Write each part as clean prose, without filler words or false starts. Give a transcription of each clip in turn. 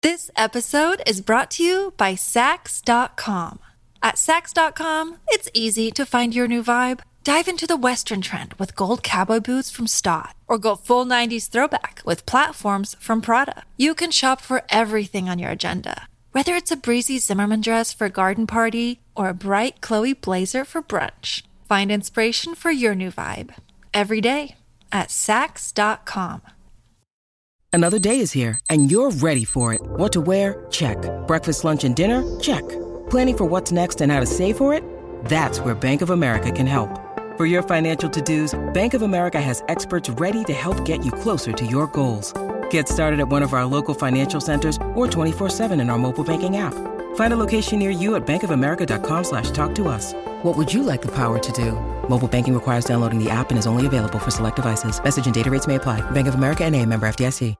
This episode is brought to you by Sax.com. At Sax.com, it's easy to find your new vibe. Dive into the Western trend with gold cowboy boots from Stott, or go full 90s throwback with platforms from Prada. You can shop for everything on your agenda, whether it's a breezy Zimmermann dress for a garden party or a bright Chloe blazer for brunch. Find inspiration for your new vibe every day at Sax.com. Another day is here, and you're ready for it. What to wear? Check. Breakfast, lunch, and dinner? Check. Planning for what's next and how to save for it? That's where Bank of America can help. For your financial to-dos, Bank of America has experts ready to help get you closer to your goals. Get started at one of our local financial centers or 24/7 in our mobile banking app. Find a location near you at bankofamerica.com/talktous. What would you like the power to do? Mobile banking requires downloading the app and is only available for select devices. Message and data rates may apply. Bank of America N.A., member FDIC.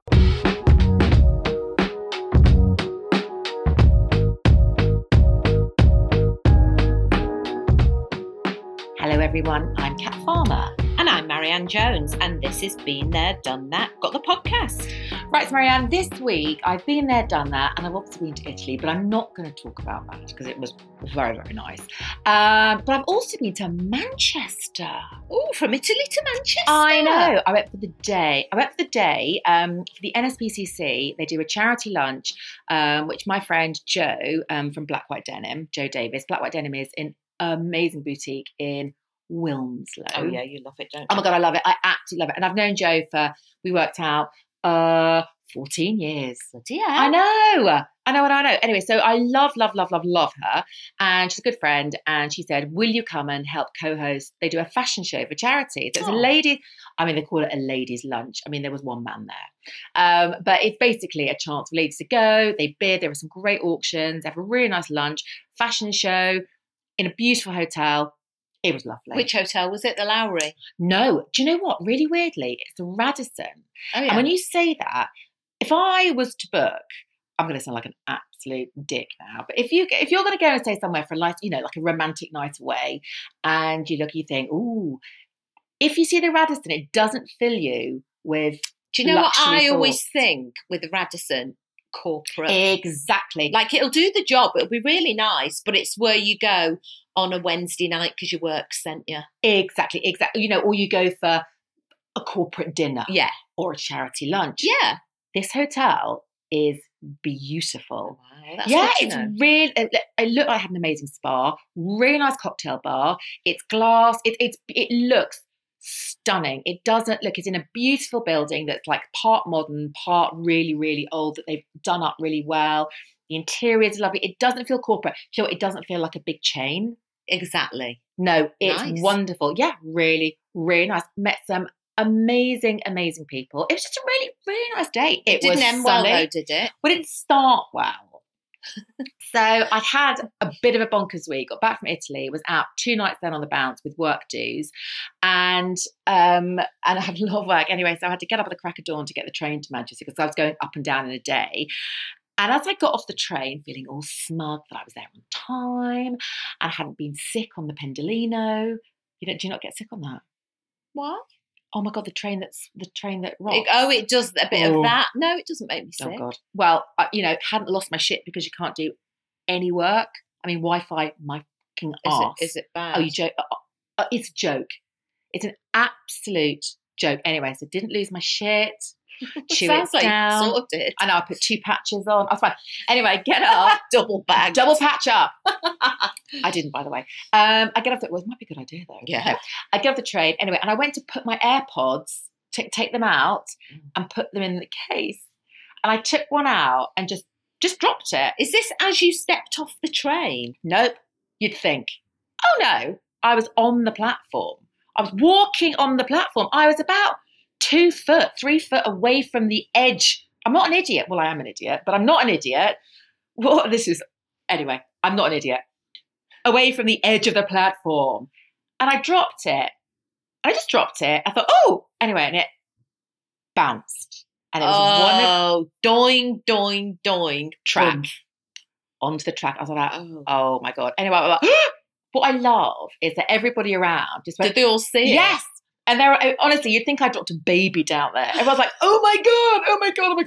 Hello everyone, I'm Kat Farmer. And I'm Marianne Jones, and this is Been There, Done That, Got the Podcast. Right, so Marianne, this week I've been there, done that, and I've obviously been to Italy, but I'm not going to talk about that because it was very, very nice. But I've also been to Manchester. Oh, from Italy to Manchester. I know. I went for the day. For the NSPCC. They do a charity lunch, which my friend Joe from Black White Denim, Joe Davis, Black White Denim is an amazing boutique in Wilmslow. Oh yeah, you love it, don't you? Oh my God, I love it. I absolutely love it. And I've known Jo we worked out 14 years. Yeah. I know. Anyway, so I love her. And she's a good friend. And she said, will you come and help co-host? They do a fashion show for charity. So it's a lady, they call it a ladies' lunch. There was one man there. But it's basically a chance for ladies to go. They bid. There were some great auctions. They have a really nice lunch, fashion show in a beautiful hotel. It was lovely. Which hotel was it? The Lowry? No. Do you know what? Really weirdly, it's the Radisson. Oh, yeah. And when you say that, if I was to book, I'm going to sound like an absolute dick now, but if you're going to go and stay somewhere for a nice, like a romantic night away, and you think, ooh, if you see the Radisson, it doesn't fill you with. Do you know what I thoughts. always think with the Radisson? Corporate. Exactly. Like it'll do the job. It'll be really nice, but it's where you go on a Wednesday night because your work sent you. Exactly. Or you go for a corporate dinner. Yeah. Or a charity lunch. Yeah. This hotel is beautiful. Wow, that's it's really. It looked like it had an amazing spa, really nice cocktail bar. It's glass. It looks stunning. It doesn't look. It's in a beautiful building that's like part modern, part really, really old. That they've done up really well. The interior is lovely. It doesn't feel corporate. You know, it doesn't feel like a big chain. Exactly. No, it's nice. Wonderful. Yeah, really, really nice. Met some amazing people. It was just a really, really nice day. It didn't end well though, did it? Well, it didn't start well. So I'd had a bit of a bonkers week. Got back from Italy. Was out 2 nights then on the bounce with work dues, and I had a lot of work anyway. So I had to get up at the crack of dawn to get the train to Manchester because I was going up and down in a day. And as I got off the train, feeling all smug that I was there on time, and I hadn't been sick on the Pendolino. Do you not get sick on that? What? Oh my God, the train that rocks. It does a bit of that. No, it doesn't make me sick. Oh God. Well, hadn't lost my shit because you can't do any work. Wi-Fi, my fucking arse. Is it bad? Oh, you joke. It's a joke. It's an absolute joke. Anyway, so didn't lose my shit. Chew Sounds it like down. You sorted. I know, I put 2 patches on. I was fine. Anyway, get up. Double patch up. I didn't, by the way. I get off it might be a good idea though. Yeah. I get off the train anyway, and I went to put my AirPods, take them out and put them in the case. And I took one out and just dropped it. Is this as you stepped off the train? Nope. You'd think. Oh no, I was on the platform. I was walking on the platform. I was about 2 foot, 3 foot away from the edge. I'm not an idiot. Well, I am an idiot, but I'm not an idiot. Anyway, I'm not an idiot. Away from the edge of the platform. And I dropped it. I just dropped it. I thought, oh, anyway, and it bounced. And it was doing, track onto the track. I was like, oh my God. Anyway, what I love is that everybody around just went, did they all see it? Yes. And honestly, you'd think I dropped a baby down there. Everyone's like, oh my God.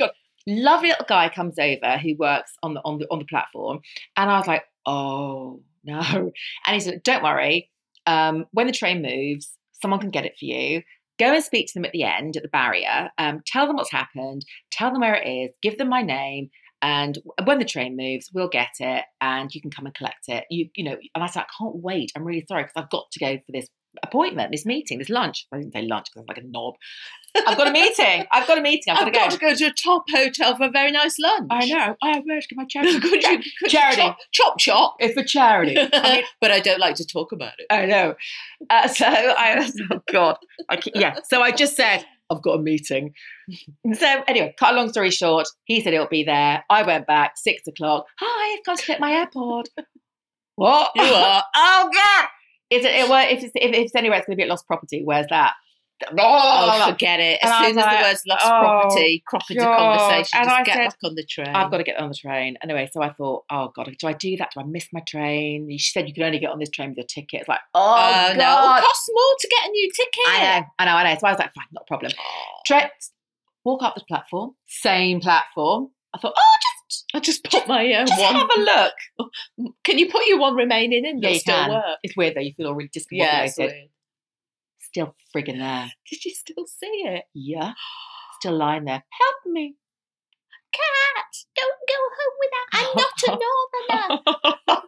lovely little guy comes over who works on the platform, and I was like, oh no. And he said, don't worry, when the train moves, someone can get it for you. Go and speak to them at the end, at the barrier. Tell them what's happened. Tell them where it is. Give them my name. And when the train moves, we'll get it, and you can come and collect it. You know. And I said, I can't wait. I'm really sorry because I've got to go for this appointment, this meeting, this lunch. I didn't say lunch because I'm like a knob. I've got a meeting. I've got to go to a top hotel for a very nice lunch. I know. I have where to get my charity. Could charity. You chop. It's for charity. I mean, but I don't like to talk about it. I know. Oh God. So I just said, I've got a meeting. So anyway, cut a long story short, he said it'll be there. I went back, 6 o'clock. Hi, I've got to get my AirPod. What? You are. Oh God. If it's anywhere, it's going to be at lost property. Where's that? Oh, forget it. As soon as the words lost property crop into conversation, and just get back on the train. I've got to get on the train. Anyway, so I thought, oh God, do I do that? Do I miss my train? She said you can only get on this train with your ticket. It's like, God. No, it costs more to get a new ticket. I know. So I was like, fine, not a problem. Walk up the platform, same platform. I thought, I just put my just one. Have a look. Can you put your one remaining in? Yeah, you still can. Work? It's weird though. You feel all really discombobulated. Yeah, it's weird. Still friggin' there. Did you still see it? Yeah. Still lying there. Help me. Cat, don't go home without. I'm not a northerner.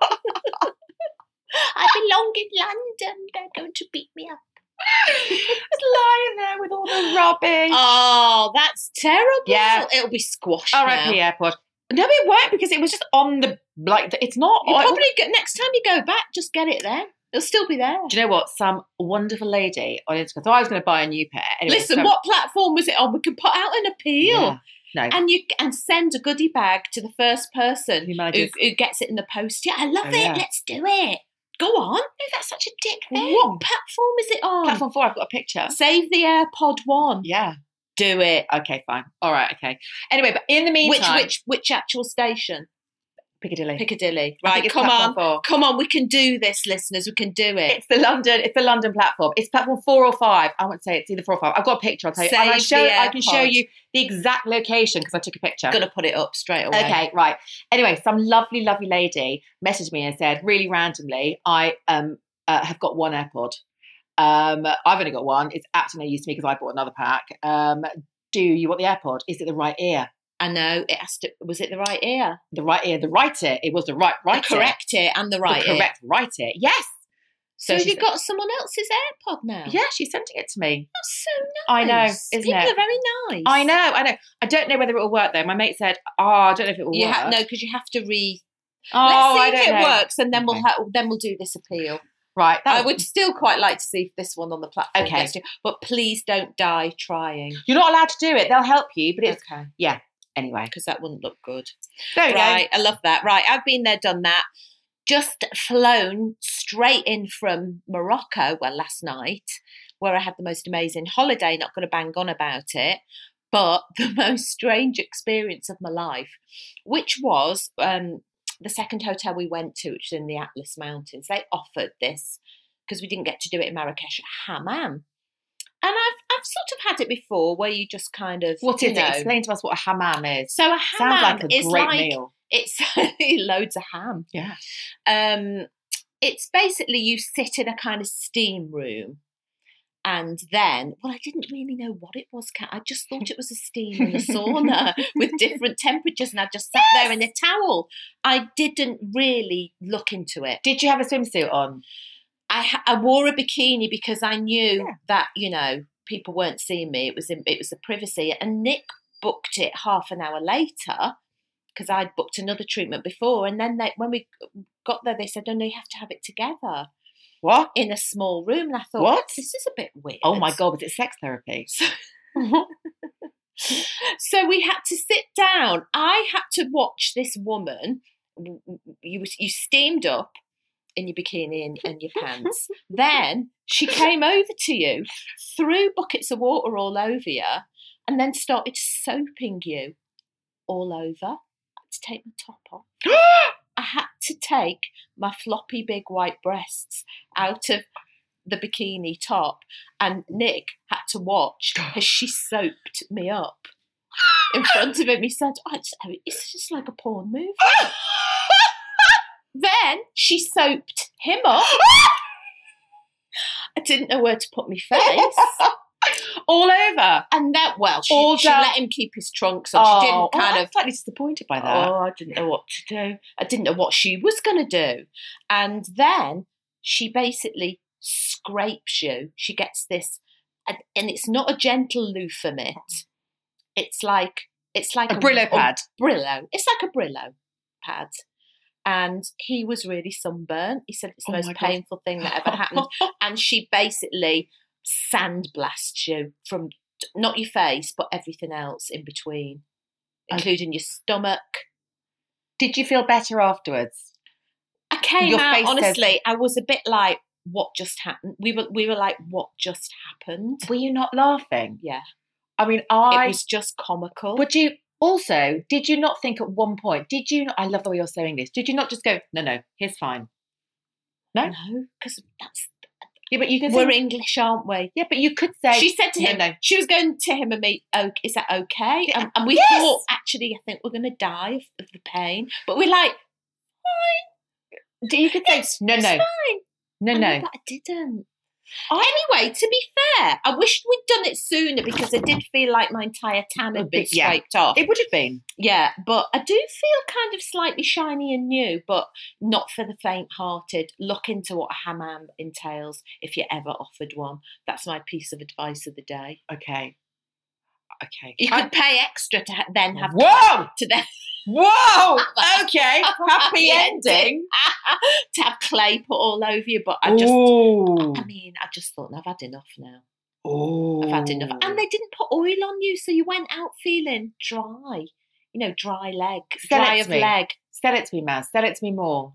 I belong in London. They're going to beat me up. Just lying there with all the rubbish. Oh, that's terrible. Yeah. It'll be squashed R.I.P. AirPod. No, it won't because it was just on the, it's not. You probably next time you go back, just get it then. It'll still be there. Do you know what? Some wonderful lady on Instagram. So I was going to buy a new pair. Anyway, listen, what platform was it on? We can put out an appeal. Yeah, no. And send a goodie bag to the first person who gets it in the post. Yeah, I love it. Yeah. Let's do it. Go on. No, that's such a dick thing. What platform is it on? Platform 4. I've got a picture. Save the AirPod 1. Yeah. Do it. Okay, fine. All right, okay. Anyway, but in the meantime... Which actual station? Piccadilly. Right, come on, we can do this, listeners. We can do it. It's the London platform. It's platform 4 or 5. I won't say it's either 4 or 5. I've got a picture, I'll tell you. I can show you the exact location because I took a picture. I'm going to put it up straight away. Okay, right. Anyway, some lovely, lovely lady messaged me and said, really randomly, I have got one AirPod. I've only got one. It's absolutely no use to me because I bought another pack. Do you want the AirPod? Is it the right ear? I know it has to. Was it the right ear? The right ear, the right ear. It was the right the correct ear and the right ear. Correct right ear. Yes. So have you got someone else's AirPod now? Yeah, she's sending it to me. That's so nice. I know, isn't People it? are very nice. I know. I don't know whether it will work though. My mate said, I don't know if it will work. No, because you have to Let's see if it works, and then we'll do this appeal. Right. I would still quite like to see this one on the platform. Okay. But please don't die trying. You're not allowed to do it. They'll help you, but it's okay. Yeah. Anyway, because that wouldn't look good. There you go. I love that. Right, I've been there, done that. Just flown straight in from Morocco, last night, where I had the most amazing holiday. Not going to bang on about it, but the most strange experience of my life, which was the second hotel we went to, which was in the Atlas Mountains. They offered this, because we didn't get to do it in Marrakesh, hammam. And I've sort of had it before, where you just kind of... What is it? Explain to us what a hammam is. So a hammam sounds like a great meal. It's loads of ham. Yeah. It's basically you sit in a kind of steam room, and then, I didn't really know what it was, Kat. I just thought it was a steam and a sauna with different temperatures, and I just sat there in a towel. I didn't really look into it. Did you have a swimsuit on? I wore a bikini because I knew that, people weren't seeing me. It was the privacy. And Nick booked it half an hour later because I'd booked another treatment before. And then when we got there, they said, no, you have to have it together. What? In a small room. And I thought, what? This is a bit weird. Oh my God, was it sex therapy? So we had to sit down. I had to watch this woman. You steamed up in your bikini and your pants. Then she came over to you, threw buckets of water all over you, and then started soaping you all over. I had to take my top off. I had to take my floppy big white breasts out of the bikini top, and Nick had to watch as she soaped me up. in front of him. He said, it's just like a porn movie. Then she soaped him up. I didn't know where to put my face. All over. And then, well, she down. let him keep his trunk, so she didn't I'm slightly disappointed by that. Oh, I didn't know what to do. I didn't know what she was going to do. And then she basically scrapes you. She gets this, and it's not a gentle loofah mitt. It's like a Brillo pad. Brillo. It's like a Brillo pad. And he was really sunburnt. He said it's the most painful thing that ever happened. And she basically sandblasts you from not your face, but everything else in between, including your stomach. Did you feel better afterwards? I came out, honestly, I was a bit like, what just happened? We were like, what just happened? Were you not laughing? Yeah. I mean, it was just comical. But did you not think at one point, I love the way you're saying this, did you not just go, no, here's fine? No? No, because that's... Yeah, but you can We're English, aren't we? Yeah, but you could say... She said to him, she was going to him and me, oh, is that okay? And we thought, actually, I think we're going to die of the pain. But we're like, fine. You could say, no. It's fine. No. But I didn't. Anyway, to be fair, I wished we'd done it sooner because I did feel like my entire tan had been scraped off. It would have been. Yeah, but I do feel kind of slightly shiny and new, but not for the faint-hearted. Look into what a hammam entails if you're ever offered one. That's my piece of advice of the day. Okay. You could pay extra to then have... Whoa! To then... Whoa! Okay. Happy ending. To have clay put all over you, but I just thought, I've had enough now. Oh. I've had enough. And they didn't put oil on you, so you went out feeling dry. Dry leg. Dry of leg. Sell it to me, Maz. Sell it to me more.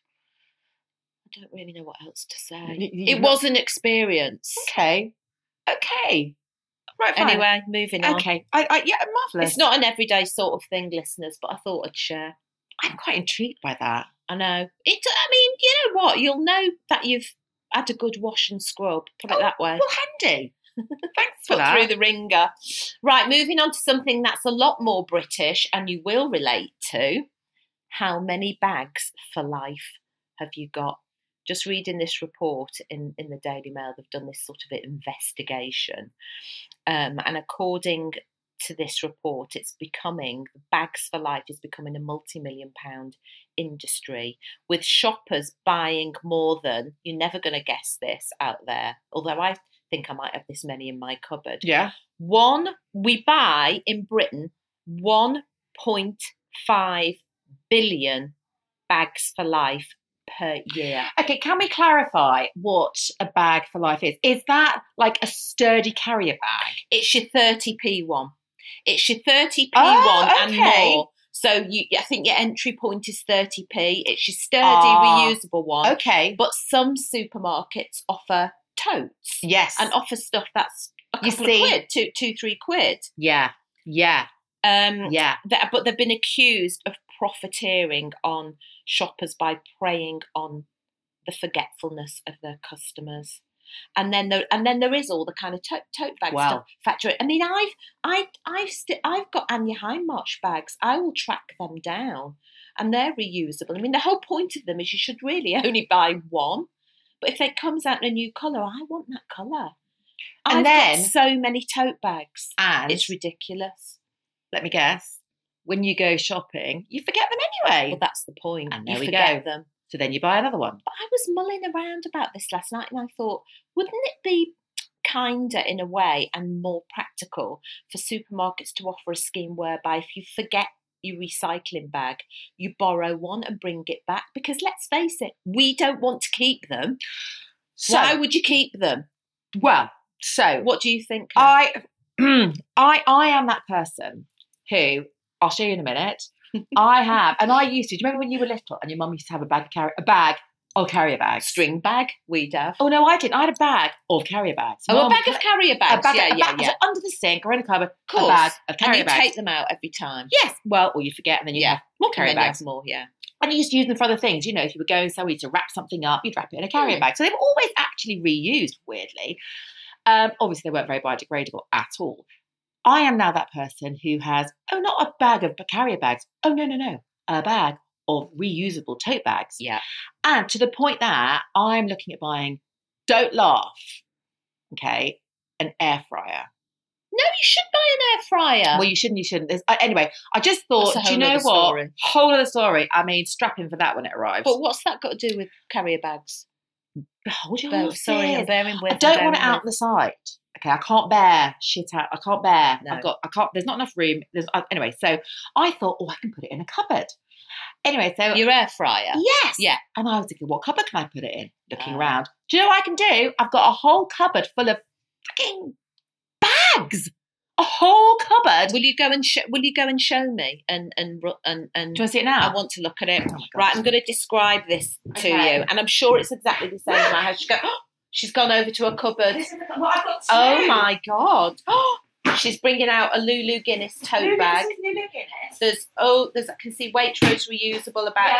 I don't really know what else to say. It was an experience. Okay. Right, fine. Anyway, moving on. Okay. Marvellous. It's not an everyday sort of thing, listeners, but I thought I'd share. I'm quite intrigued by that. I know. You know what? You'll know that you've had a good wash and scrub. Put it that way. Well, handy. Thanks for that. Through the ringer. Right, moving on to something that's a lot more British and you will relate to. How many bags for life have you got? Just reading this report in the Daily Mail, they've done this sort of investigation. And according to this report, bags for life is becoming a multi-million-pound industry, with shoppers buying more than, you're never going to guess this out there, although I think I might have this many in my cupboard. Yeah. We buy in Britain 1.5 billion bags for life per year. Okay, can we clarify what a bag for life is? Is that like a sturdy carrier bag? It's your 30p one. It's your 30p one and more. So I think your entry point is 30p. It's your sturdy, reusable one. Okay. But some supermarkets offer totes. Yes. And offer stuff that's a couple of quid, 2-3 quid. Yeah. But they've been accused of profiteering on shoppers by preying on the forgetfulness of their customers. And then there is all the kind of tote bag stuff. Factory. I mean, I've got Anya Hindmarch bags. I will track them down, and they're reusable. I mean, the whole point of them is you should really only buy one. But if it comes out in a new colour, I want that colour. I've got so many tote bags, and it's ridiculous. Let me guess. When you go shopping, you forget them anyway. Well, that's the point. And there you we forget go. them. So then you buy another one. But I was mulling around about this last night and I thought, wouldn't it be kinder in a way and more practical for supermarkets to offer a scheme whereby if you forget your recycling bag, you borrow one and bring it back? Because let's face it, we don't want to keep them. So, why would you keep them? Well, so what do you think? I am that person who, I'll show you in a minute. I have, and I used to. Do you remember when you were little and your mum used to have a carrier bag, string bag? We'd have. Oh no, I didn't. I had a bag of carrier bags. A bag of carrier bags. Yeah. Under the sink or in a cupboard. A bag of carrier bags. And you take them out every time. Yes. Well, or you forget, and then you have more carrier bags. More. Yeah. And you used to use them for other things. You know, if you were going somewhere to wrap something up, you'd wrap it in a carrier bag. So they were always actually reused. Weirdly, obviously they weren't very biodegradable at all. I am now that person who has, not a bag of carrier bags. Oh, no. A bag of reusable tote bags. Yeah. And to the point that I'm looking at buying, don't laugh, okay, an air fryer. No, you should buy an air fryer. Well, you shouldn't. Anyway, I just thought, That's a do you whole know other what? story. Whole other story. I mean, strap in for that when it arrives. But what's that got to do with carrier bags? Hold your Oh, horses. sorry, I'm bearing with. I don't want it out the side. Okay, I can't bear shit out. I can't bear. No. I can't. There's not enough room. Anyway, so I thought, I can put it in a cupboard. Anyway, so Your air fryer. yes, Yeah. And I was thinking, what cupboard can I put it in? Looking around. Do you know what I can do? I've got a whole cupboard full of fucking bags. A whole cupboard. Will you go and show me? And Do you want to see it now? I want to look at it. Oh my God. Right, I'm going to describe this to Okay. you, and I'm sure it's exactly the same in my house. She's gone over to a cupboard. This is what I've got. Oh my God! She's bringing out a Lulu Guinness tote bag. Lulu Guinness. There's I can see Waitrose reusable, about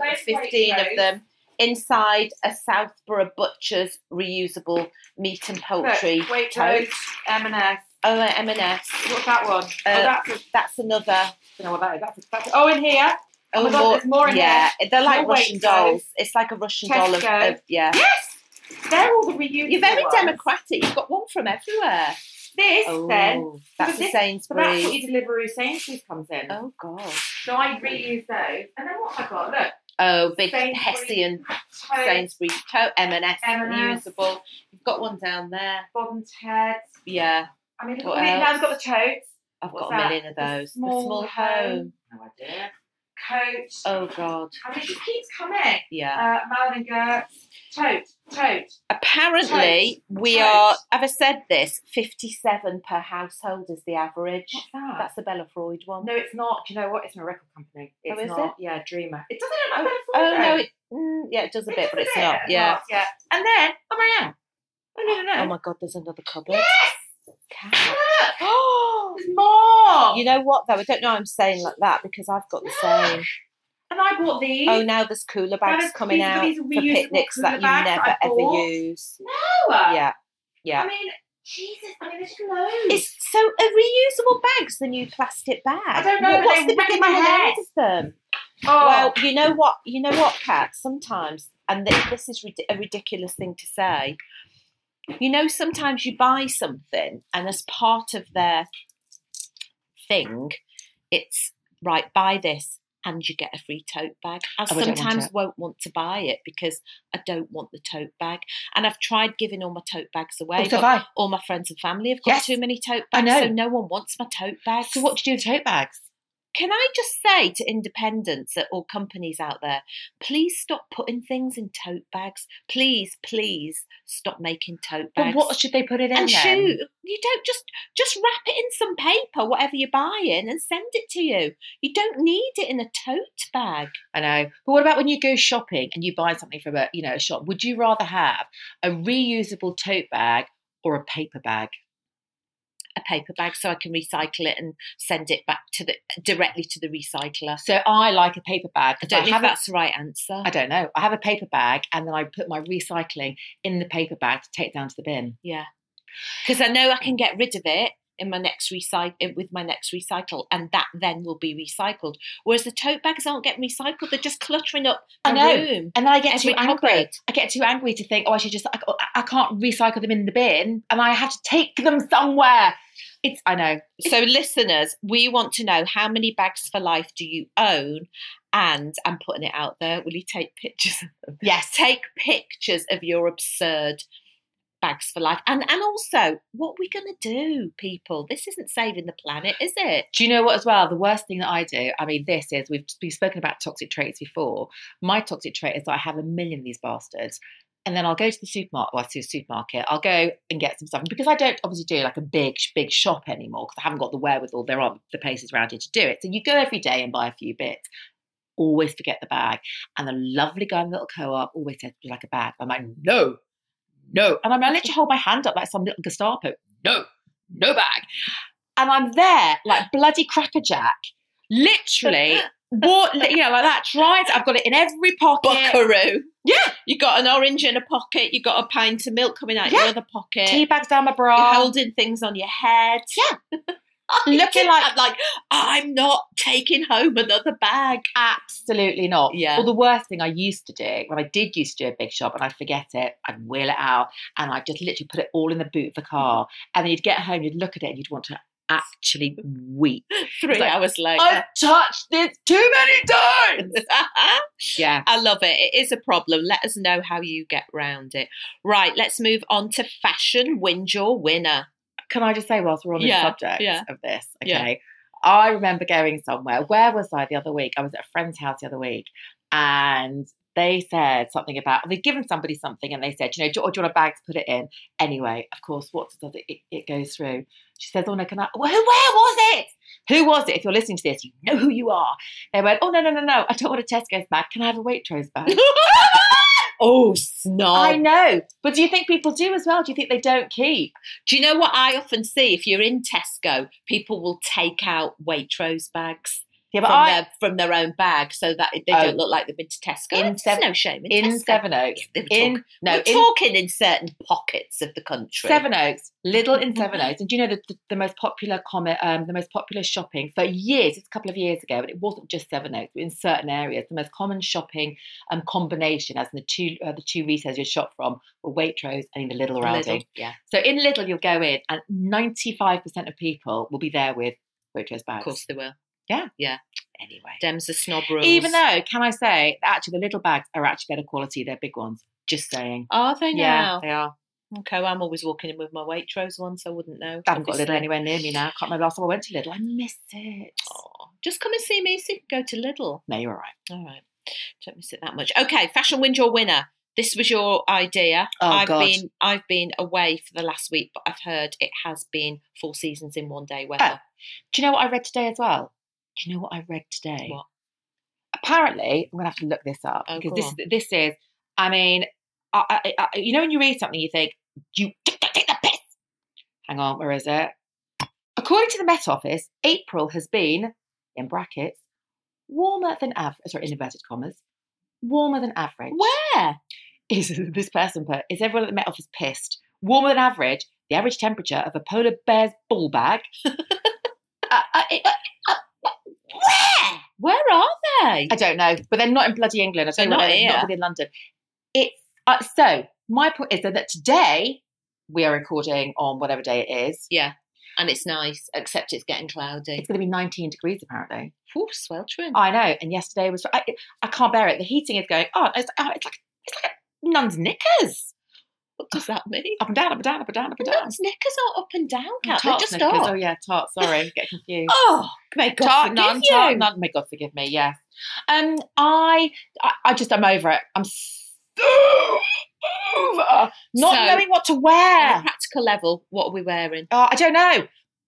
15 of them. Inside a Southborough Butcher's reusable meat and poultry Waitrose, tote. M&S. Oh, M&S. What's that one? That's another. I don't know what that is. That's in here. Oh, my God, there's more in yeah, here. they're like More Russian Waitrose. dolls. It's like a Russian doll of Tesco. yeah. Yes, they're all the reusable. You're very ones. democratic. You've got one from everywhere. This then. Oh, that's So a that's what Sainsbury's. your Deliveroo Sainsbury's comes in. Oh God. So I reuse those, and then what have I got? Look, Oh, big Sainsbury's Hessian tote, Sainsbury's tote, M&S M&S. reusable. You've got one down there. Bottoms heads. Yeah, I mean, look What at it. Now else? I've got the totes. I've What's got a that? million of those. The small home. No idea. Coat. Oh God. I mean, it just keeps coming. Yeah. Malvin Gertz. Tote. Apparently, we Tote. are. Have I said this? 57 per household is the average. What's that? That's the Bella Freud one. No, it's not. Do you know what? It's a record company. It's is not. it? Yeah, Dreamer. It doesn't look like Oh Bella no, Freud, yeah, it does a though. bit, but It it's does a not. bit. Yeah. Yeah. And then, I am. Oh no. Oh my God, there's another cupboard. Yes! Cat. Look! There's more! You know what though? I don't know why I'm saying like that because I've got the same. And I bought these. Oh, now there's cooler bags there's coming these- out these for reusable picnics that cooler you bags never that I ever bought. use. No! Yeah. I mean, Jesus, there's loads. It's so a reusable bag's the new plastic bag. I don't know, but What's they the wreck big my and head. end of them? Oh. Well, you know what, Kat? Sometimes, and this is a ridiculous thing to say. You know, sometimes you buy something, and as part of their thing, it's right. Buy this, and you get a free tote bag. I Oh, I don't want sometimes it. won't want to buy it because I don't want the tote bag, and I've tried giving all my tote bags away. So but have I. all my friends and family have got Yes. too many tote I bags, know. so no one wants my tote bags. So what do you do with tote bags? Can I just say to independents or companies out there, please stop putting things in tote bags. Please stop making tote bags. But what should they put it in and then? shoot, you don't just wrap it in some paper, whatever you're buying, and send it to you. You don't need it in a tote bag. I know. But what about when you go shopping and you buy something from a shop? Would you rather have a reusable tote bag or a paper bag? A paper bag so I can recycle it and send it back directly to the recycler. So I like a paper bag. I don't know if that's the right answer. I don't know. I have a paper bag and then I put my recycling in the paper bag to take down to the bin. Yeah, because I know I can get rid of it in my next with my next recycle, and that then will be recycled. Whereas the tote bags aren't getting recycled; they're just cluttering up I the know. room. And then I get Every too angry. cupboard. I get too angry to think, I should just, I can't recycle them in the bin and I have to take them somewhere. I know. So, listeners, we want to know how many bags for life do you own? And I'm putting it out there. Will you take pictures of them? Yes. Take pictures of your absurd bags for life. And also, what are we going to do, people? This isn't saving the planet, is it? Do you know what as well? The worst thing that I do, I mean, we've spoken about toxic traits before. My toxic trait is that I have a million of these bastards. And then I'll go to the supermarket. I'll go and get some stuff. And because I don't obviously do like a big shop anymore, because I haven't got the wherewithal, there aren't the places around here to do it. So you go every day and buy a few bits. Always forget the bag. And the lovely guy in the little co-op always says, "Would you like a bag?" I'm like, no. And I literally hold my hand up like some little Gestapo. No bag. And I'm there like bloody crackerjack, literally, like that. I've got it in every pocket. Buckaroo. Yeah. You got an orange in a pocket. You got a pint of milk coming out Yeah. your other pocket. Tea bags down my bra. You're holding things on your head. Yeah. looking like I'm like, I'm not taking home another bag. absolutely not. Yeah. Well, the worst thing I used to do, when I did used to do a big shop and I'd forget it, I'd wheel it out and I'd just literally put it all in the boot of the car. And then you'd get home, you'd look at it and you'd want to actually weep. 3 hours later. I've touched this too many times. Yeah. I love it. It is a problem. Let us know how you get round it. Right, let's move on to fashion. Whinge or winner. Can I just say, whilst we're on the subject of this, okay? Yeah. I remember going somewhere. Where was I the other week? I was at a friend's house the other week, and they said something about, they'd given somebody something, and they said, do you want a bag to put it in? Anyway, of course, what does it goes through? She says, oh no, can I? Well, where was it? Who was it? If you're listening to this, you know who you are. They went, oh no, I don't want a Tesco's bag. Can I have a Waitrose bag? Oh, snob. I know. But do you think people do as well? Do you think they don't keep? Do you know what I often see? If you're in Tesco, people will take out Waitrose bags Yeah, but from their own bag so that they don't look like they've been to Tesco. There's no shame in Tesco. Sevenoaks. We're talking in certain pockets of the country. Sevenoaks, Lidl in Sevenoaks. And do you know the most popular the most popular shopping for years, it's a couple of years ago, but it wasn't just Sevenoaks, but in certain areas, the most common shopping combination, as in the two retailers you shop from, were Waitrose and in the Lidl or Aldi. Yeah. So in Lidl, you'll go in and 95% of people will be there with Waitrose bags. Of course they will. Yeah. Yeah. Anyway. Dem's the snob rules. Even though, can I say, actually the little bags are actually better quality, they're big ones. Just saying. Are they now? Yeah, they are. Okay, well, I'm always walking in with my Waitrose one, so I wouldn't know. I haven't got Lidl anywhere near me now. I can't remember last time I went to Lidl. I missed it. Oh, just come and see me so you can go to Lidl. No, you're all right. All right. Don't miss it that much. Okay, fashion whinge or winner. This was your idea. Oh, I've been away for the last week, but I've heard it has been 4 seasons in one day weather. Do you know what I read today as well? Do you know what I read today? What? Apparently, I'm going to have to look this up because this is, I mean, you know when you read something, you think, you take the piss. Hang on, where is it? According to the Met Office, April has been, in brackets, warmer than average, sorry, in inverted commas, warmer than average. Where? Is this person put, is everyone at the Met Office pissed? Warmer than average, the average temperature of a polar bear's ball bag. Where are they? I don't know, but they're not in bloody England. They're not here. Not within London. It's so my point is that today we are recording on whatever day it is. Yeah, and it's nice, except it's getting cloudy. It's going to be 19 degrees apparently. Ooh, sweltering. I know, and yesterday was. I can't bear it. The heating is going. It's like a nun's knickers. What does that mean? Up and down, up and down, up and down, up and down. Nun's knickers are up and down, Kat. They're just knickers. up. Oh yeah, tart. Sorry, get confused. Oh, may God forgive you. Tart, may God forgive me. Yes. I'm over it. I'm so over not knowing what to wear. On a practical level, what are we wearing? I don't know.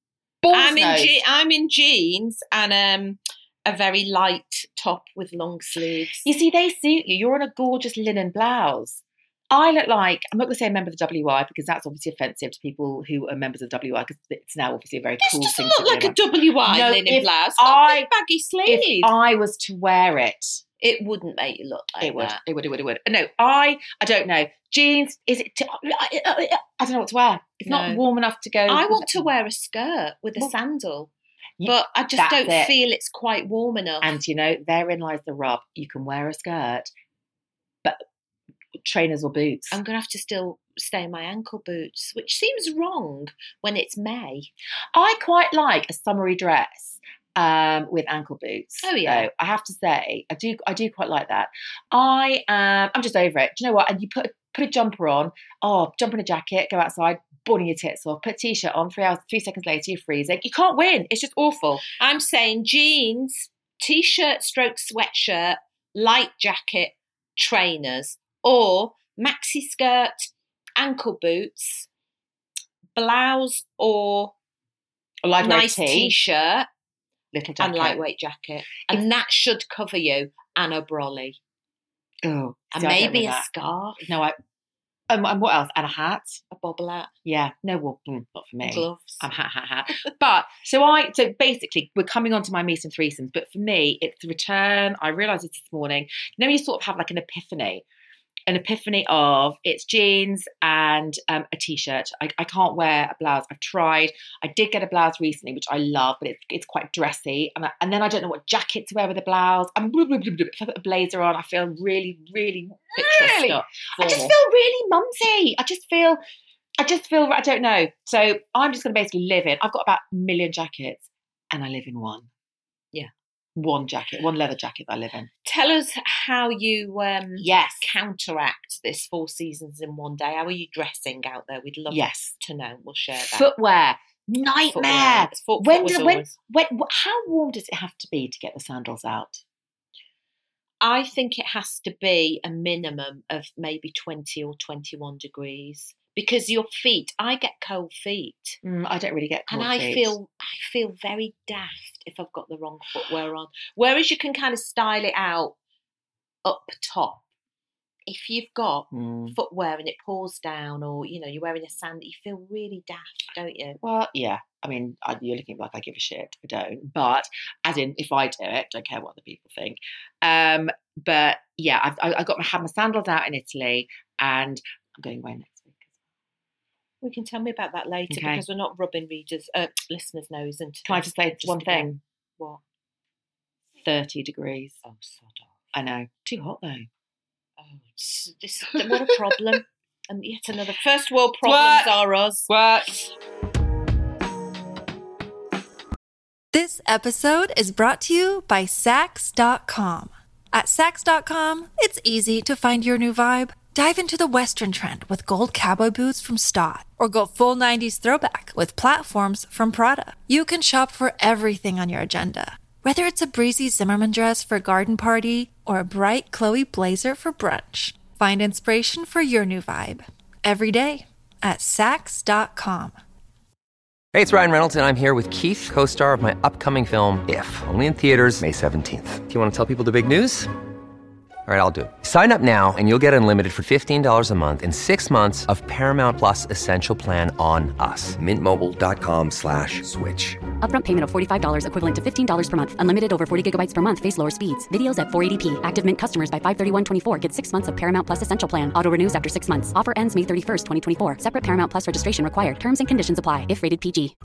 I'm in jeans and a very light top with long sleeves. You see, they suit you. You're in a gorgeous linen blouse. I look like, I'm not going to say a member of the WI because that's obviously offensive to people who are members of the WI because it's now obviously a very cool thing to do. It doesn't look like a WI linen blouse. Big baggy sleeves. If I was to wear it, it wouldn't make you look like that. It would. No, I don't know. Jeans, is it? I don't know what to wear. It's not warm enough to go. I want to wear a skirt with a sandal. But I just don't feel it's quite warm enough. And, therein lies the rub. You can wear a skirt, but trainers or boots. I'm going to have to still stay in my ankle boots, which seems wrong when it's May. I quite like a summery dress with ankle boots. Oh, yeah. So I have to say, I do quite like that. I'm just over it. Do you know what? And you put a jumper on, jump in a jacket, go outside, boarding your tits off, put a t-shirt on, 3 seconds later, you're freezing. You can't win. It's just awful. I'm saying jeans, t-shirt stroke sweatshirt, light jacket, trainers, or maxi skirt, ankle boots, blouse, or a lightweight nice t-shirt, little jacket, and lightweight jacket. And that should cover you, and a brolly. Oh. And maybe a scarf. No, and what else? And a hat. A bobble hat. Yeah. No, well, not for me. Gloves. I'm hat. But, so basically, we're coming on to my meet and threesomes, but for me, it's the return. I realised this morning. You sort of have like an epiphany. an epiphany of it's jeans and a t-shirt. I can't wear a blouse. I've tried. I did get a blouse recently, which I love, but it's quite dressy. And then I don't know what jacket to wear with a blouse. If I put a blazer on, I feel really, really Really? up. I just feel really mumsy. I just feel, I don't know. So I'm just going to basically live in. I've got about 1 million jackets and I live in one. Yeah. One jacket, one leather jacket that I live in. Tell us how you Yes. counteract this 4 seasons in one day. How are you dressing out there? We'd love to know. We'll share that. Footwear. Nightmare. How warm does it have to be to get the sandals out? I think it has to be a minimum of maybe 20 or 21 degrees because your feet, I get cold feet. I don't really get cold feet. And I feel very daft if I've got the wrong footwear on. Whereas you can kind of style it out up top. If you've got footwear and it pours down or, you're wearing a sandal, you feel really daft, don't you? Well, yeah. I mean, you're looking like I give a shit. I don't. But as in, if I do it, don't care what other people think. But yeah, I had my sandals out in Italy and I'm going away next week. We can tell me about that later because we're not rubbing listeners' nose into. Can I just say one thing? What? 30 degrees. Oh, sod off. I know. Too hot though. Oh, what a problem. And yet another first world problems are us. What? This episode is brought to you by Saks.com. At Saks.com, it's easy to find your new vibe. Dive into the Western trend with gold cowboy boots from Stott, or go full 90s throwback with platforms from Prada. You can shop for everything on your agenda, whether it's a breezy Zimmermann dress for a garden party or a bright Chloe blazer for brunch. Find inspiration for your new vibe every day at Saks.com. Hey, it's Ryan Reynolds, and I'm here with Keith, co-star of my upcoming film, If, only in theaters May 17th. Do you want to tell people the big news? All right, I'll do it. Sign up now and you'll get unlimited for $15 a month and 6 months of Paramount Plus Essential Plan on us. MintMobile.com/switch. Upfront payment of $45 equivalent to $15 per month. Unlimited over 40 gigabytes per month. Face lower speeds. Videos at 480p. Active Mint customers by 531.24 get 6 months of Paramount Plus Essential Plan. Auto renews after 6 months. Offer ends May 31st, 2024. Separate Paramount Plus registration required. Terms and conditions apply if rated PG.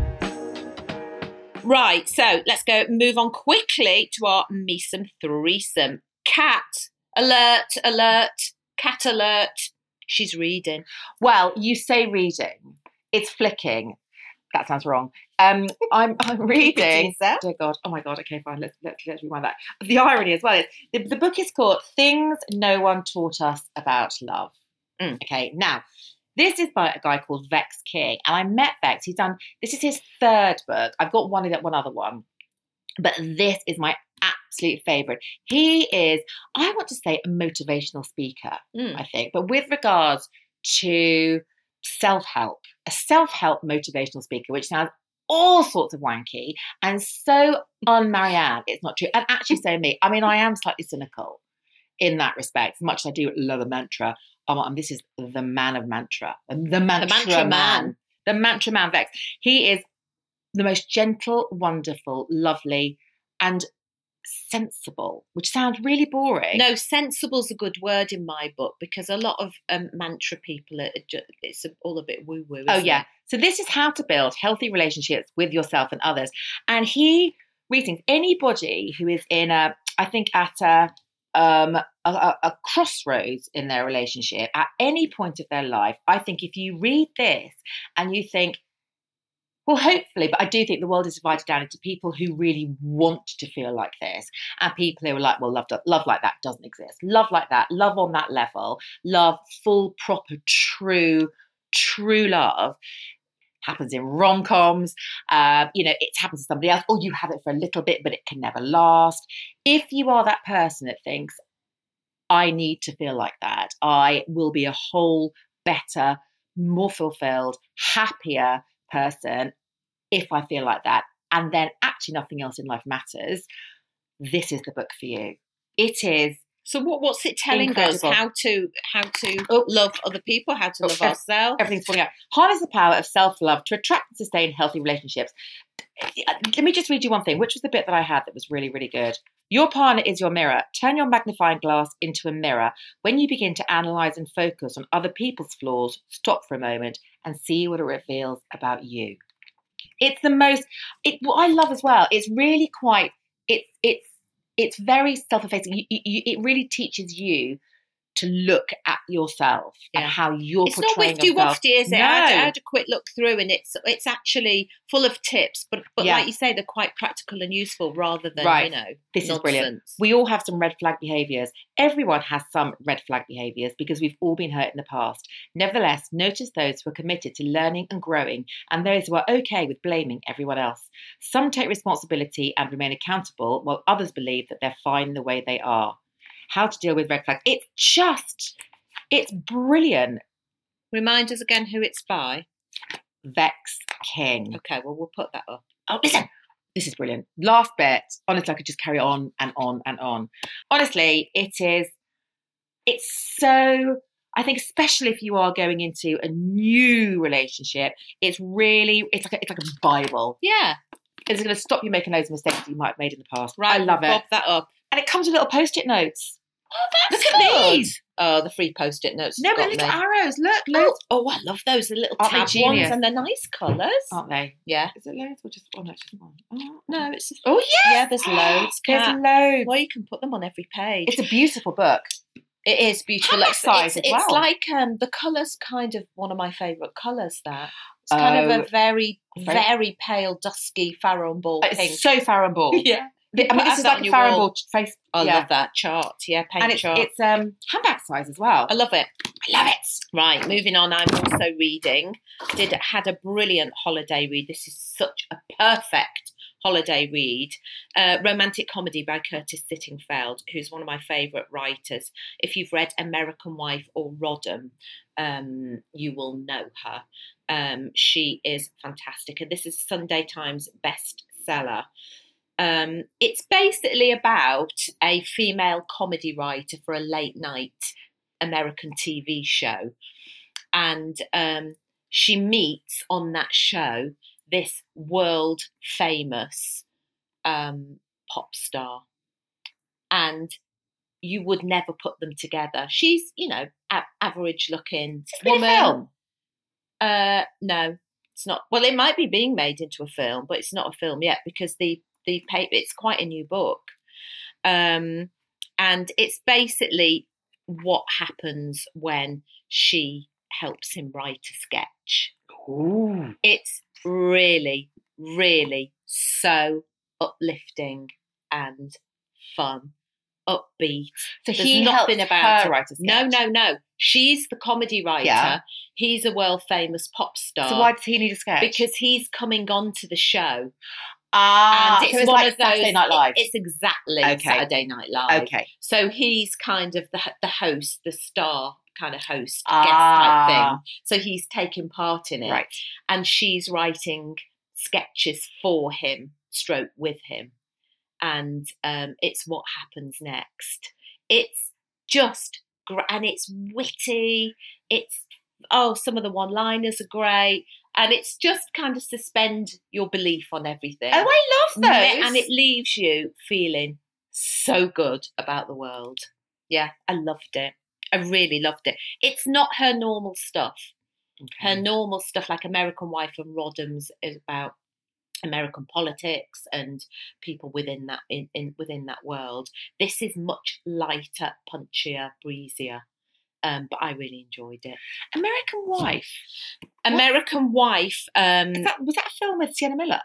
Right, so let's move on quickly to our Meesome threesome. Cat alert, cat alert. She's reading. Well, you say reading. It's flicking. That sounds wrong. I'm reading. Dear God. Oh my God. Okay, fine. Let's rewind that. The irony as well is the book is called Things No One Taught Us About Love. Okay. Now, this is by a guy called Vex King, and I met Vex. This is his 3rd book. I've got one other one, but this is my absolute favourite. He is, I want to say, a motivational speaker, I think, but with regards to self-help, a self-help motivational speaker, which sounds all sorts of wanky and so un-Marianne, it's not true. And actually so me. I mean, I am slightly cynical in that respect, as much as I do love a mantra. This is the man of mantra. The mantra man. The mantra man, Vex. He is the most gentle, wonderful, lovely, and sensible, which sounds really boring. No, sensible's a good word in my book because a lot of mantra people, it's all a bit woo-woo. Oh, yeah. So this is how to build healthy relationships with yourself and others. And he readings anybody who is in a crossroads in their relationship at any point of their life. I think if you read this and you think, well, hopefully, but I do think the world is divided down into people who really want to feel like this and people who are like, well, love like that doesn't exist. Love like that, love on that level, love, full, proper, true love happens in rom-coms. It happens to somebody else, or you have it for a little bit, but it can never last. If you are that person that thinks, I need to feel like that, I will be a whole, better, more fulfilled, happier person if I feel like that, and then actually nothing else in life matters, this is the book for you. It is. So what's it telling incredible. us? How to love other people, how to love ourselves? Everything's falling out. Harness the power of self-love to attract and sustain healthy relationships. Let me just read you one thing, which was the bit that I had that was really, really good. Your partner is your mirror. Turn your magnifying glass into a mirror. When you begin to analyse and focus on other people's flaws, stop for a moment and see what it reveals about you. It's the most, what I love as well, it's really quite, it's very self-effacing. It really teaches you to look at yourself and how you're portraying yourself. It's not wifty-wafty, is it? No. I had a quick look through, and it's actually full of tips, but like you say, they're quite practical and useful rather than, This nonsense. is brilliant. We all have some red flag behaviours. Everyone has some red flag behaviours because we've all been hurt in the past. Nevertheless, notice those who are committed to learning and growing and those who are okay with blaming everyone else. Some take responsibility and remain accountable, while others believe that they're fine the way they are. How to deal with red flags. It's brilliant. Remind us again who it's by. Vex King. Okay, well, we'll put that up. Oh, listen. This is brilliant. Last bit. Honestly, I could just carry on and on and on. Honestly, it's so, I think especially if you are going into a new relationship, it's like a Bible. Yeah. It's going to stop you making loads of mistakes that you might have made in the past. Right, I love we'll it. bob that up. And it comes with little Post-it notes. Oh, that's Look at these. Oh, the free Post-it notes. No, but little arrows. Look. Oh, I love those. The little Aren't they tab genius? ones, and they're nice colours. Aren't they? Yeah. Is it loads or just one? Just one? Oh, No, it's... Oh, yes. Yeah, there's loads. There's Kat. loads. Well, you can put them on every page. It's a beautiful book. It is beautiful. Hammer size as It's well. like the colour's kind of one of my favourite colours, that. It's kind of a very, very pale, dusky Farrow and Ball pink. It's so Farrow and Ball. Yeah. I mean, this is like a Farrow and Ball face. I love that chart. Yeah, paint And chart. it's handbag size as well. I love it. I love it. Right, moving on. I'm also reading. Had a brilliant holiday read. This is such a perfect holiday read. Romantic Comedy by Curtis Sittingfeld, who's one of my favourite writers. If you've read American Wife or Rodham, you will know her. She is fantastic. And this is a Sunday Times bestseller. It's basically about a female comedy writer for a late night American TV show. And she meets on that show this world famous pop star. And you would never put them together. She's, average looking woman. No, it's not. Well, it might be being made into a film, but it's not a film yet because the paper, it's quite a new book. And it's basically what happens when she helps him write a sketch. Ooh. It's really, really so uplifting and fun, upbeat. So There's he nothing helps about her it. write a sketch. No. She's the comedy writer. Yeah. He's a world famous pop star. So why does he need a sketch? Because he's coming on to the show. And it's so it's one like of those, Saturday Night Live. It's exactly Okay. Saturday Night Live. Okay. So he's kind of the host, the star kind of host, guest Ah. type thing. So he's taking part in it. Right. And she's writing sketches for him, stroke with him. And it's what happens next. It's just and it's witty. Some of the one-liners are great. And it's just kind of suspend your belief on everything. Oh, I love those. And it leaves you feeling so good about the world. Yeah, I loved it. I really loved it. It's not her normal stuff. Okay. Her normal stuff, like American Wife and Rodham's, is about American politics and people within that within that world. This is much lighter, punchier, breezier. But I really enjoyed it. American Wife. American Wife. Was that a film with Sienna Miller?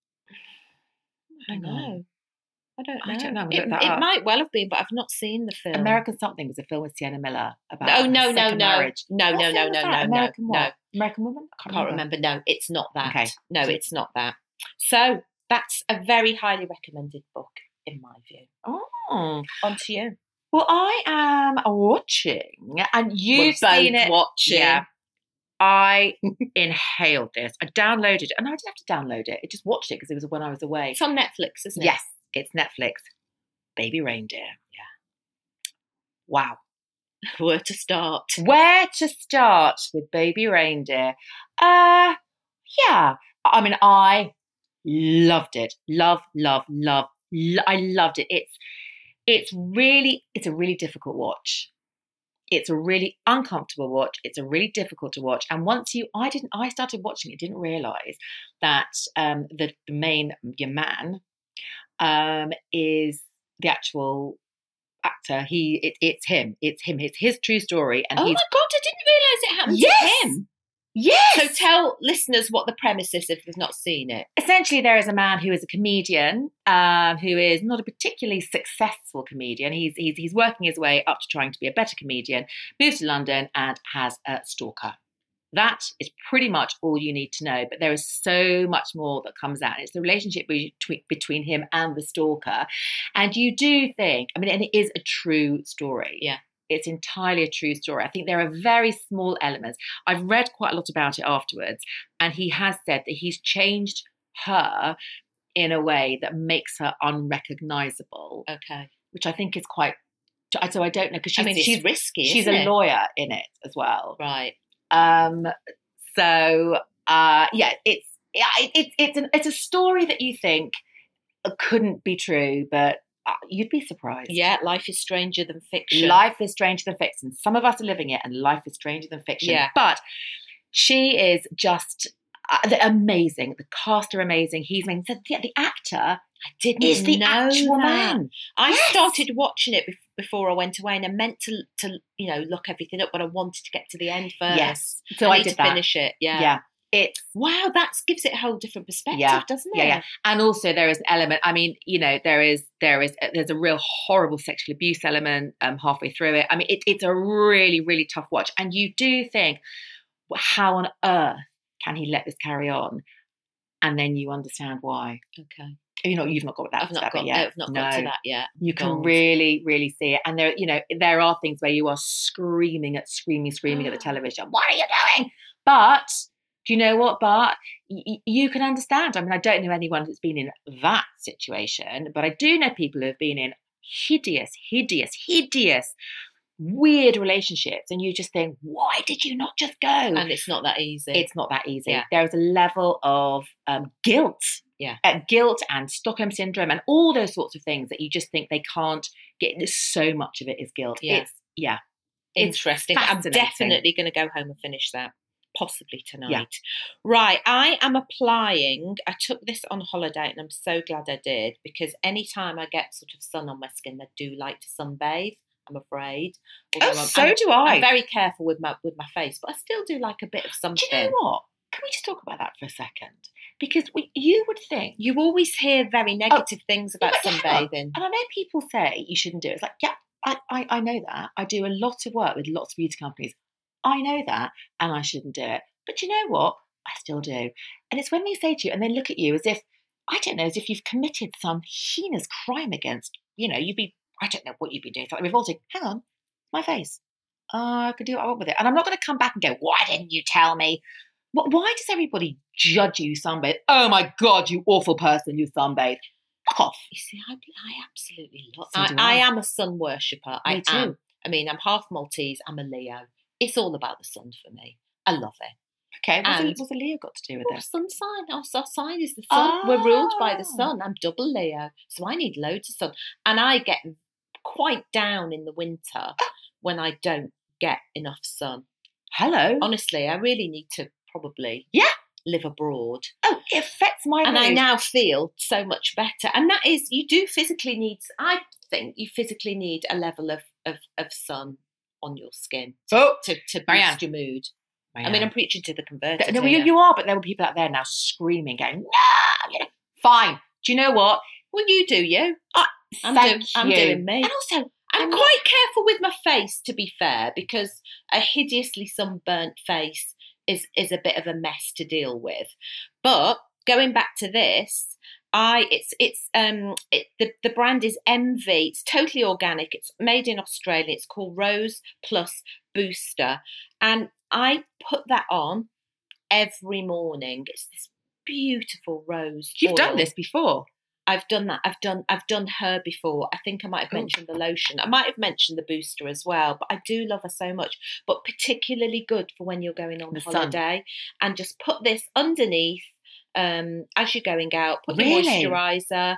I don't know. I don't know. I'm gonna look that It up. might well have been, but I've not seen the film. American Something was a film with Sienna Miller about Oh, no, her no, second no. marriage. No, What no, film no, was no, that? no, American no. what? American Woman? I can't remember. No, it's not that. Okay. No, it's not that. So that's a very highly recommended book, in my view. Oh. On to you. Well, I am watching, and you've We're both seen it. watching. Yeah. I inhaled this. I downloaded it, and I didn't have to download it. I just watched it because it was when I was away. It's on Netflix, isn't it? Yes, it's Netflix. Baby Reindeer. Yeah. Wow. Where to start? Where to start with Baby Reindeer? Yeah. I mean, I loved it. Love I loved it. It's a really difficult watch. It's a really uncomfortable watch. It's a really difficult to watch. And I started watching it, didn't realise that the your man is the actual actor. It's him. It's his true story. And oh my God, I didn't realise it happened to him. Yes. So tell listeners what the premise is if they've not seen it. Essentially, there is a man who is a comedian, who is not a particularly successful comedian. He's working his way up to trying to be a better comedian, moves to London and has a stalker. That is pretty much all you need to know. But there is so much more that comes out. It's the relationship between him and the stalker. And you do think, I mean, and it is a true story. Yeah. It's entirely a true story. I think there are very small elements. I've read quite a lot about it afterwards, and he has said that he's changed her in a way that makes her unrecognisable. Okay. Which I think is quite. So I don't know, because she's risky. She's isn't a lawyer in it as well. Right. It's a story that you think couldn't be true, but you'd be surprised. Yeah, life is stranger than fiction. Life is stranger than fiction. Some of us are living it, and life is stranger than fiction. Yeah. But she is just amazing. The cast are amazing. He's amazing. The actor is the actual man. I started watching it before I went away, and I meant to look everything up, but I wanted to get to the end first. Yes. So I did that. Finish it. Yeah. Yeah. Wow, that gives it a whole different perspective, doesn't it? Yeah. And also there is an element, I mean, there's a real horrible sexual abuse element halfway through it. I mean, it's a really, really tough watch. And you do think, how on earth can he let this carry on? And then you understand why. Okay. You've not got that. I've not got to that yet. You can really, really see it. And there are things where you are screaming at the television. What are you doing? But do you know what? But you can understand. I mean, I don't know anyone that's been in that situation, but I do know people who have been in hideous, weird relationships. And you just think, why did you not just go? And it's not that easy. It's not that easy. Yeah. There is a level of guilt. Yeah. Guilt and Stockholm syndrome and all those sorts of things that you just think they can't get. So much of it is guilt. Yeah. It's interesting. I'm definitely going to go home and finish that. Possibly tonight. Yeah. Right. I am applying. I took this on holiday and I'm so glad I did, because anytime I get sort of sun on my skin, I do like to sunbathe. I'm afraid. Do I. I'm very careful with my face, but I still do like a bit of something. Do you know what? Can we just talk about that for a second? Because you would think, you always hear very negative things about sunbathing. And I know people say you shouldn't do it. It's like, yeah, I know that. I do a lot of work with lots of beauty companies. I know that, and I shouldn't do it. But you know what? I still do. And it's when they say to you, and they look at you as if, I don't know, as if you've committed some heinous crime against, I don't know what you'd be doing. It's like revolting. Hang on, my face. I could do what I want with it. And I'm not going to come back and go, why didn't you tell me? Why does everybody judge you sunbathe? Oh my God, you awful person, you sunbathe. Fuck off. You see, I absolutely love it. I am a sun worshipper. Me too. Am. I mean, I'm half Maltese, I'm a Leo. It's all about the sun for me. I love it. Okay, what's a Leo got to do with it? Sun sign. Our sign is the sun. We're ruled by the sun. I'm double Leo, so I need loads of sun. And I get quite down in the winter when I don't get enough sun. Hello. Honestly, I really need to probably live abroad. Oh, it affects my mood. And I now feel so much better. And that is, you do physically need, I think you physically need a level of sun on your skin to boost your mood. I mean, I'm preaching to the converted. No, you are, but there were people out there now screaming, going, no, fine. Do you know what? Well, you do you. I'm doing me. And also, I'm quite careful with my face, to be fair, because a hideously sunburnt face is a bit of a mess to deal with. But going back to this, the brand is MV. It's totally organic. It's made in Australia. It's called Rose Plus Booster, and I put that on every morning. It's this beautiful rose. You've oil. done this before. I've done that. I've done her before. I think I might have mentioned the lotion. I might have mentioned the booster as well. But I do love her so much. But particularly good for when you're going on holiday, and just put this underneath as you're going out. Put your moisturiser.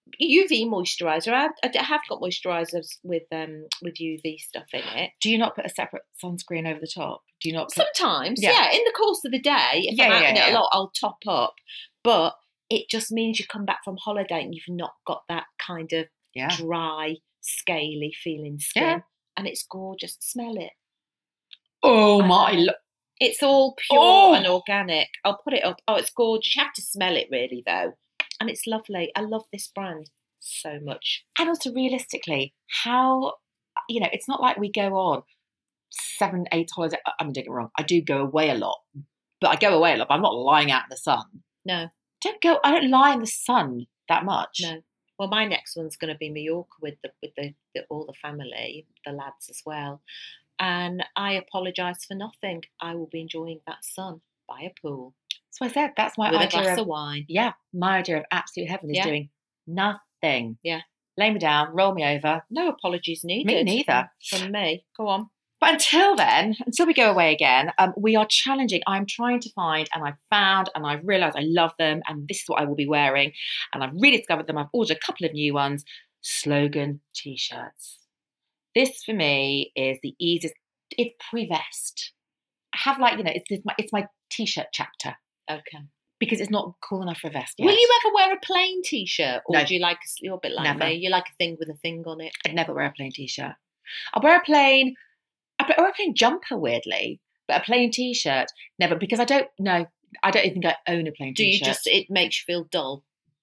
UV moisturiser. I have got moisturisers with UV stuff in it. Do you not put a separate sunscreen over the top? Do you not? Sometimes, yeah. In the course of the day, if I'm out in it a lot, I'll top up. But it just means you come back from holiday and you've not got that kind of dry, scaly feeling skin, and it's gorgeous. Smell it. Oh my! It's all pure and organic. I'll put it up. Oh, it's gorgeous. You have to smell it really though, and it's lovely. I love this brand so much. And also, realistically, how it's not like we go on 7, 8 holidays. I'm doing it wrong. I do go away a lot, but I go away a lot. But I'm not lying out in the sun. No, I don't lie in the sun that much. No. Well, my next one's going to be Mallorca with all the family, the lads as well. And I apologise for nothing. I will be enjoying that sun by a pool. So I said that's my with idea a glass of wine. Yeah, my idea of absolute heaven is doing nothing. Yeah, lay me down, roll me over. No apologies needed. Me neither. From me. Go on. But until we go away again, we are challenging. I'm trying to find, and I've found, and I've realised I love them, and this is what I will be wearing. And I've rediscovered them. I've ordered a couple of new ones. Slogan T-shirts. This for me is the easiest. It's pre-vest. I have it's my T-shirt chapter. Okay. Because it's not cool enough for a vest yet. Will you ever wear a plain T-shirt, or do you like? You're a bit like never. me. You like a thing with a thing on it. I'd never wear a plain T-shirt. I'll wear a plain jumper, weirdly, but a plain T-shirt, never, because I don't even think I own a plain T-shirt. It makes you feel dull?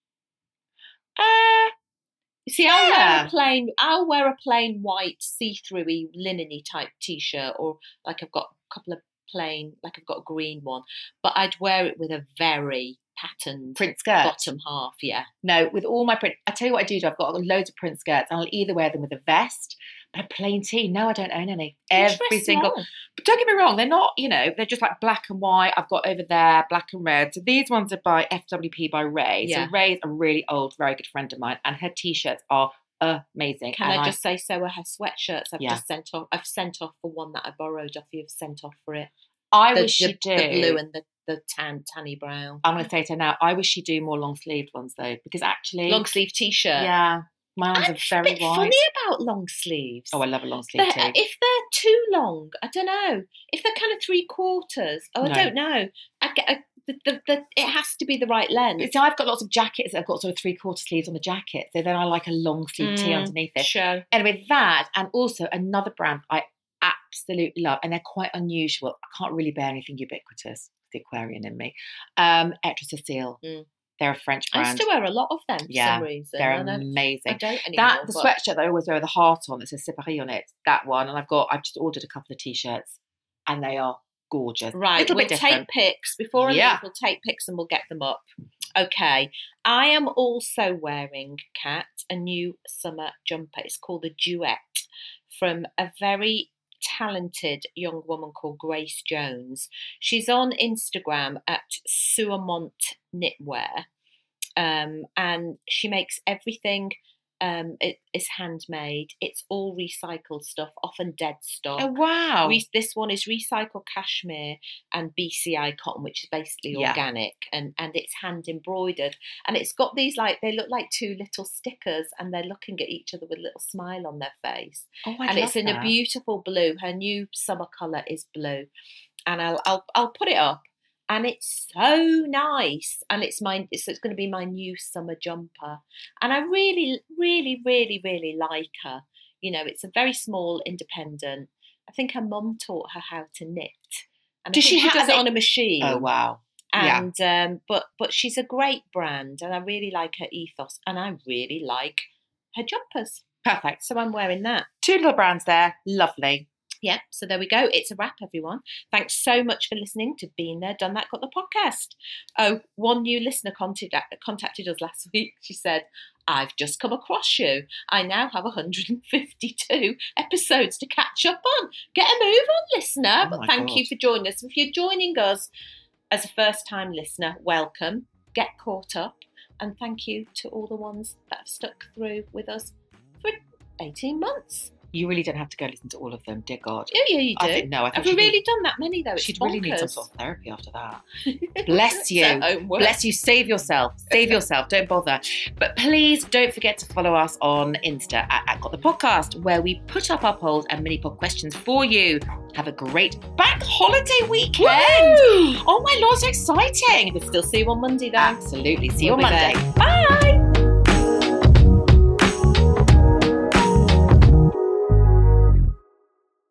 See, I'll wear a plain white see-through-y linen-y type T-shirt, or like I've got a couple of plain, like I've got a green one, but I'd wear it with a very patterned print skirt bottom half. Yeah. No, with all my print, I tell you what I do. I've got loads of print skirts, and I'll either wear them with a vest, but a plain tee. No, I don't own any. Every single. But don't get me wrong, they're not. They're just like black and white. I've got over there black and red. So these ones are by FWP by Ray. Yeah. So Ray's a really old, very good friend of mine, and her T-shirts are amazing. Can I just say, so are her sweatshirts. I've sent off for one that I borrowed off you. I've sent off for it. I wish you do. The blue and the tanny brown. I'm going to say to her now, I wish you do more long sleeved ones though, because actually long sleeve T-shirt. Yeah, my arms are very wide. I'm funny about long sleeves. Oh, I love a long sleeve too. If they're too long, I don't know. If they're kind of 3/4, I don't know. It has to be the right length. See, I've got lots of jackets that have got sort of 3/4 sleeves on the jacket, so then I like a long sleeve tee underneath it. Sure. Anyway, that, and also another brand I absolutely love, and they're quite unusual. I can't really bear anything ubiquitous. The Aquarian in me. Etre Cecile. They're a French brand. I used to wear a lot of them for some reason. They're amazing. I don't anymore. The sweatshirt that I always wear with a heart on that says C'est Paris on it, that one, and I've just ordered a couple of T-shirts, and they are gorgeous. Right, we'll take pics. Before I leave, we'll take pics and we'll get them up. Okay. I am also wearing, Kat, a new summer jumper. It's called the Duet, from a very talented young woman called Grace Jones. She's on Instagram at Suamont Knitwear, and she makes everything. It is handmade. It's all recycled stuff, often dead stock. Oh wow! This one is recycled cashmere and BCI cotton, which is basically organic, and it's hand embroidered. And it's got these they look like two little stickers, and they're looking at each other with a little smile on their face. Oh, and it's in a beautiful blue. Her new summer colour is blue, and I'll put it up. And it's so nice, and it's going to be my new summer jumper, and I really, really, really, really like her. It's a very small, independent. I think her mum taught her how to knit, and she does it on a machine. Oh wow! And but she's a great brand, and I really like her ethos, and I really like her jumpers. Perfect. So I'm wearing that. 2 little brands there, lovely. Yeah, so there we go. It's a wrap, everyone. Thanks so much for listening to Been There, Done That, Got the podcast. Oh, one new listener contacted us last week. She said, I've just come across you. I now have 152 episodes to catch up on. Get a move on, listener. But thank you for joining us. If you're joining us as a first-time listener, welcome. Get caught up. And thank you to all the ones that have stuck through with us for 18 months. You really don't have to go listen to all of them, dear God. Yeah, you do. I think Have we really done that many, though? It's She'd really need some bonkers. sort of therapy after that. Bless you. It's her homework. Bless you. Save yourself. Save yourself. Don't bother. But please don't forget to follow us on Insta at Got the Podcast, where we put up our polls and mini pod questions for you. Have a great bank holiday weekend. Woo! Oh my Lord, so exciting. We'll still see you on Monday, though. Absolutely. See you We'll on be Monday. there. Bye.